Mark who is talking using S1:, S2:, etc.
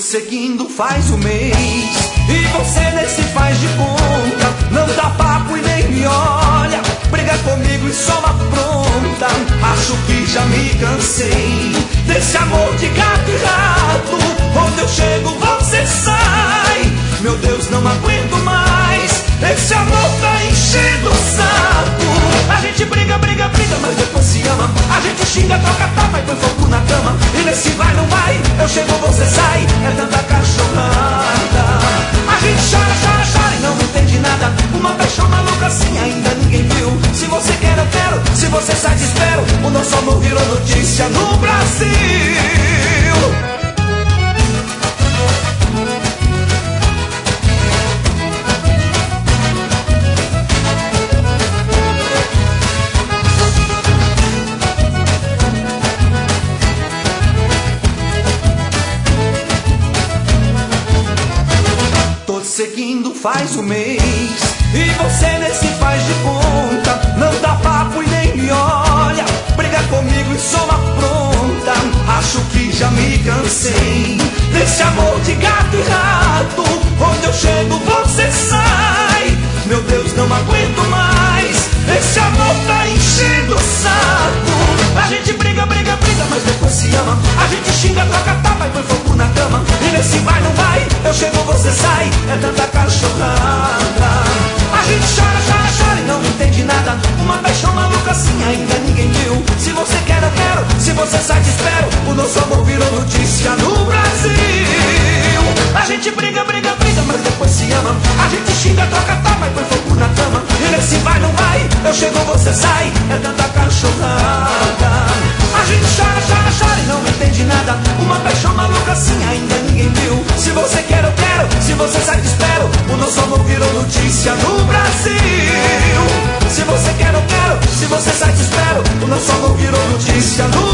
S1: seguindo faz um mês e você nem se faz de conta, não dá papo e nem me olha, briga comigo e soma pronta. Acho que já me cansei desse amor de gato e rato, onde eu chego você sai. Meu Deus, não aguento mais, esse amor tá enchendo o saco. A gente briga, briga, briga, mas depois se ama. A gente xinga, troca tapa e põe fogo na cama. E nesse vai, não vai, eu chego, você sai. É tanta cachorrada. A gente chora, chora, chora e não entende nada. Uma paixão maluca assim ainda ninguém viu. Se você quer, eu quero, se você sai, te espero. O nosso amor virou notícia no Brasil. Seguindo faz um mês e você nem se faz de conta, não dá papo e nem me olha, briga comigo e soma pronta. Acho que já me cansei desse amor de gato e rato, onde eu chego você sai. Meu Deus, não aguento mais, esse amor tá enchendo o saco. A gente briga, briga, briga, mas depois se ama. A gente xinga, troca tapa e põe fogo na cama. E nesse vai, não vai, eu chego, você sai. É tanta cachorrada. A gente chora, chora, chora e não entende nada. Uma paixão maluca assim ainda ninguém viu. Se você quer, eu quero, se você sai, te espero. O nosso amor virou notícia no Brasil. A gente briga, briga, briga, mas depois se ama. A gente xinga, troca tapa e põe fogo na cama. E nesse vai, não vai, eu chego, você sai. É tanta cachorrada. A gente chora, chora, chora e não entende nada. Uma paixão maluca assim ainda ninguém viu. Se você quer, eu quero, se você sai, te espero. O nosso amor virou notícia no Brasil. Se você quer, eu quero, se você sai, te espero. O nosso amor virou notícia no